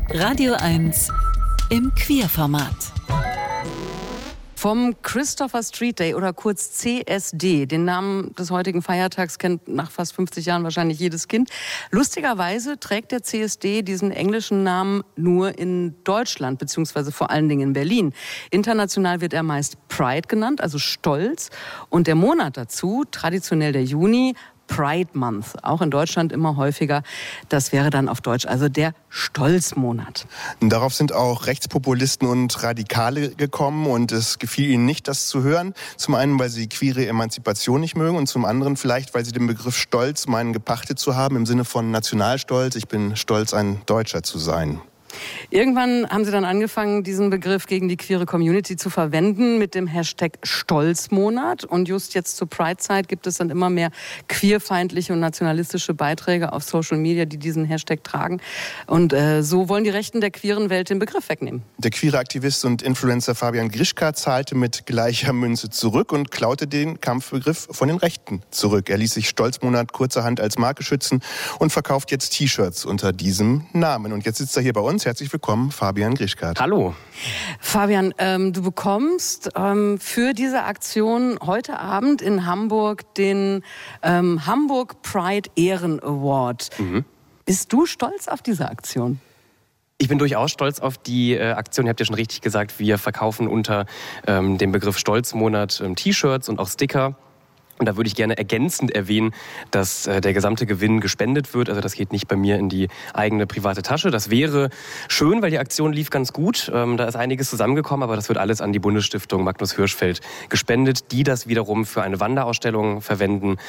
Radio 1 im Queerformat. Vom Christopher Street Day oder kurz CSD, den Namen des heutigen Feiertags kennt nach fast 50 Jahren wahrscheinlich jedes Kind. Lustigerweise trägt der CSD diesen englischen Namen nur in Deutschland, beziehungsweise vor allen Dingen in Berlin. International wird er meist Pride genannt, also Stolz. Und der Monat dazu, traditionell der Juni, Pride Month, auch in Deutschland immer häufiger. Das wäre dann auf Deutsch also der Stolzmonat. Darauf sind auch Rechtspopulisten und Radikale gekommen und es gefiel ihnen nicht, das zu hören. Zum einen, weil sie queere Emanzipation nicht mögen und zum anderen vielleicht, weil sie den Begriff Stolz meinen, gepachtet zu haben im Sinne von Nationalstolz. Ich bin stolz, ein Deutscher zu sein. Irgendwann haben sie dann angefangen, diesen Begriff gegen die queere Community zu verwenden mit dem Hashtag Stolzmonat. Und just jetzt zur Pride-Zeit gibt es dann immer mehr queerfeindliche und nationalistische Beiträge auf Social Media, die diesen Hashtag tragen. Und so wollen die Rechten der queeren Welt den Begriff wegnehmen. Der queere Aktivist und Influencer Fabian Grischka zahlte mit gleicher Münze zurück und klaute den Kampfbegriff von den Rechten zurück. Er ließ sich Stolzmonat kurzerhand als Marke schützen und verkauft jetzt T-Shirts unter diesem Namen. Und jetzt sitzt er hier bei uns. Herzlich willkommen, Fabian Grischka. Hallo. Fabian, du bekommst für diese Aktion heute Abend in Hamburg den Hamburg Pride Ehren Award. Bist du stolz auf diese Aktion? Ich bin durchaus stolz auf die Aktion. Ihr habt ja schon richtig gesagt, wir verkaufen unter dem Begriff Stolzmonat T-Shirts und auch Sticker. Und da würde ich gerne ergänzend erwähnen, dass der gesamte Gewinn gespendet wird. Also das geht nicht bei mir in die eigene private Tasche. Das wäre schön, weil die Aktion lief ganz gut. Da ist einiges zusammengekommen, aber das wird alles an die Bundesstiftung Magnus Hirschfeld gespendet, die das wiederum für eine Wanderausstellung verwenden,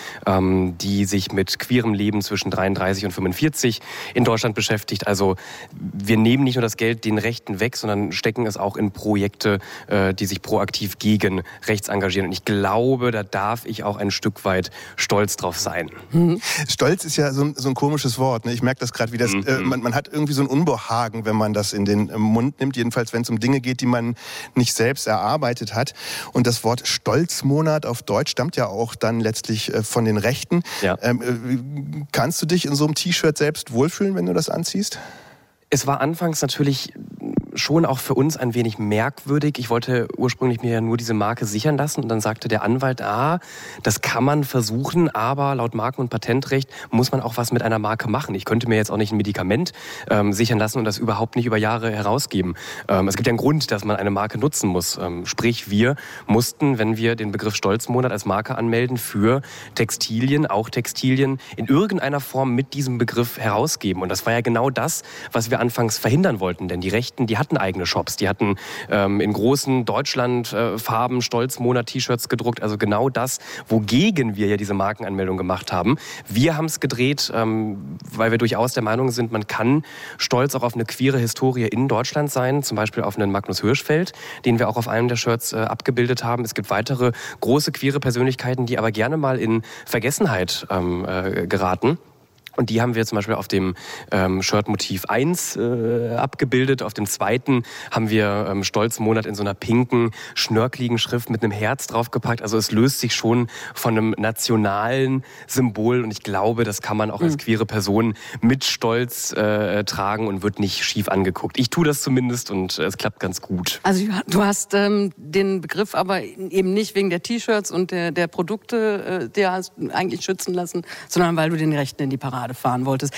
die sich mit queerem Leben zwischen 33 und 45 in Deutschland beschäftigt. Also wir nehmen nicht nur das Geld den Rechten weg, sondern stecken es auch in Projekte, die sich proaktiv gegen rechts engagieren. Und ich glaube, da darf ich auch ein Stück weit stolz drauf sein. Stolz ist ja so ein komisches Wort. Ne? Ich merke das gerade, wie das. Man hat irgendwie so ein Unbehagen, wenn man das in den Mund nimmt. Jedenfalls, wenn es um Dinge geht, die man nicht selbst erarbeitet hat. Und das Wort Stolzmonat auf Deutsch stammt ja auch dann letztlich von den Rechten. Ja. Kannst du dich in so einem T-Shirt selbst wohlfühlen, wenn du das anziehst? Es war anfangs natürlich schon auch für uns ein wenig merkwürdig. Ich wollte ursprünglich mir ja nur diese Marke sichern lassen und dann sagte der Anwalt, das kann man versuchen, aber laut Marken- und Patentrecht muss man auch was mit einer Marke machen. Ich könnte mir jetzt auch nicht ein Medikament sichern lassen und das überhaupt nicht über Jahre herausgeben. Es gibt ja einen Grund, dass man eine Marke nutzen muss. Sprich, wir mussten, wenn wir den Begriff Stolzmonat als Marke anmelden, für Textilien, auch Textilien, in irgendeiner Form mit diesem Begriff herausgeben. Und das war ja genau das, was wir anfangs verhindern wollten. Denn die Rechten, die hatten eigene Shops. Die hatten in großen Deutschland-Farben Stolzmonat-T-Shirts gedruckt. Also genau das, wogegen wir ja diese Markenanmeldung gemacht haben. Wir haben es gedreht, weil wir durchaus der Meinung sind, man kann stolz auch auf eine queere Historie in Deutschland sein. Zum Beispiel auf einen Magnus Hirschfeld, den wir auch auf einem der Shirts abgebildet haben. Es gibt weitere große queere Persönlichkeiten, die aber gerne mal in Vergessenheit geraten. Und die haben wir zum Beispiel auf dem Shirt Motiv 1 abgebildet. Auf dem zweiten haben wir Stolzmonat in so einer pinken, schnörkeligen Schrift mit einem Herz draufgepackt. Also es löst sich schon von einem nationalen Symbol. Und ich glaube, das kann man auch als queere Person mit Stolz tragen und wird nicht schief angeguckt. Ich tue das zumindest und es klappt ganz gut. Also du hast den Begriff aber eben nicht wegen der T-Shirts und der Produkte, der hast eigentlich schützen lassen, sondern weil du den Rechten in die Parade fahren wolltest.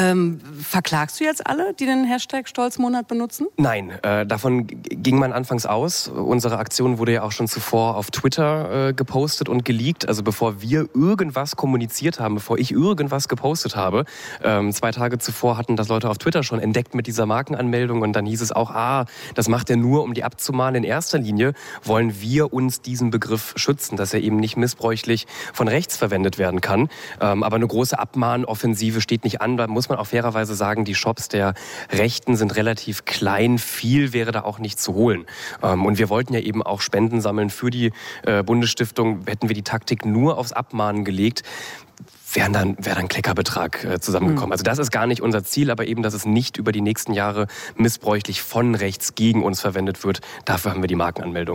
Verklagst du jetzt alle, die den Hashtag Stolzmonat benutzen? Nein, davon ging man anfangs aus. Unsere Aktion wurde ja auch schon zuvor auf Twitter gepostet und geleakt. Also bevor wir irgendwas kommuniziert haben, bevor ich irgendwas gepostet habe, 2 Tage zuvor hatten das Leute auf Twitter schon entdeckt mit dieser Markenanmeldung und dann hieß es auch, das macht er nur, um die abzumahnen. In erster Linie wollen wir uns diesen Begriff schützen, dass er eben nicht missbräuchlich von rechts verwendet werden kann. Aber eine große Abmahnoffensive steht nicht an. Da muss man auch fairerweise sagen, die Shops der Rechten sind relativ klein. Viel wäre da auch nicht zu holen. Und wir wollten ja eben auch Spenden sammeln für die Bundesstiftung. Hätten wir die Taktik nur aufs Abmahnen gelegt, wäre dann ein Kleckerbetrag zusammengekommen. Also das ist gar nicht unser Ziel, aber eben, dass es nicht über die nächsten Jahre missbräuchlich von rechts gegen uns verwendet wird. Dafür haben wir die Markenanmeldung.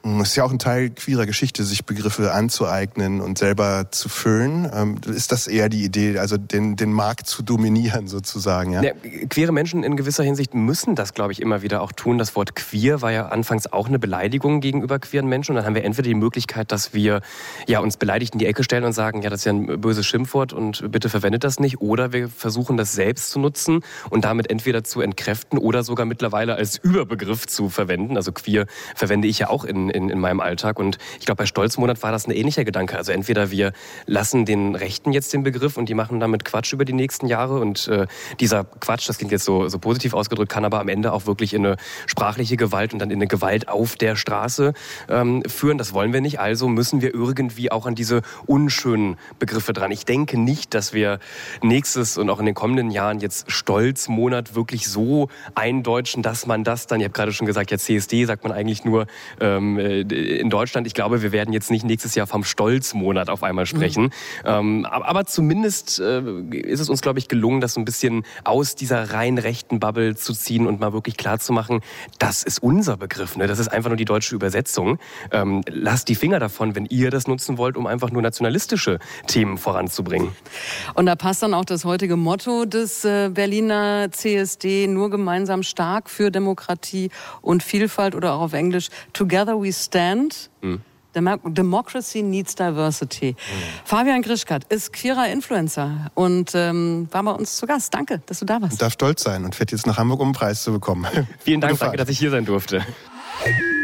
Es ist ja auch ein Teil queerer Geschichte, sich Begriffe anzueignen und selber zu füllen. Ist das eher die Idee, also den Markt zu dominieren sozusagen? Ja? Ja, queere Menschen in gewisser Hinsicht müssen das, glaube ich, immer wieder auch tun. Das Wort queer war ja anfangs auch eine Beleidigung gegenüber queeren Menschen. Und dann haben wir entweder die Möglichkeit, dass wir uns beleidigt in die Ecke stellen und sagen, ja, das ist ja ein böses Schimpfwort und bitte verwendet das nicht. Oder wir versuchen das selbst zu nutzen und damit entweder zu entkräften oder sogar mittlerweile als Überbegriff zu verwenden. Also queer verwende ich ja auch in meinem Alltag. Und ich glaube, bei Stolzmonat war das ein ähnlicher Gedanke. Also entweder wir lassen den Rechten jetzt den Begriff und die machen damit Quatsch über die nächsten Jahre. Und dieser Quatsch, das klingt jetzt so positiv ausgedrückt, kann aber am Ende auch wirklich in eine sprachliche Gewalt und dann in eine Gewalt auf der Straße führen. Das wollen wir nicht. Also müssen wir irgendwie auch an diese unschönen Begriffe dran. Ich denke nicht, dass wir nächstes und auch in den kommenden Jahren jetzt Stolzmonat wirklich so eindeutschen, dass man das dann, ich habe gerade schon gesagt, ja CSD sagt man eigentlich nur in Deutschland. Ich glaube, wir werden jetzt nicht nächstes Jahr vom Stolzmonat auf einmal sprechen. Aber zumindest ist es uns, glaube ich, gelungen, das so ein bisschen aus dieser rein rechten Bubble zu ziehen und mal wirklich klar zu machen, das ist unser Begriff. Ne? Das ist einfach nur die deutsche Übersetzung. Lasst die Finger davon, wenn ihr das nutzen wollt, um einfach nur nationalistische Themen voranzubringen. Und da passt dann auch das heutige Motto des Berliner CSD, nur gemeinsam stark für Demokratie und Vielfalt oder auch auf Englisch Together we stand. Democracy needs diversity. Fabian Grischkat ist queerer Influencer und war bei uns zu Gast. Danke, dass du da warst. Ich darf stolz sein und fährt jetzt nach Hamburg, um einen Preis zu bekommen. Vielen Dank, danke, dass ich hier sein durfte.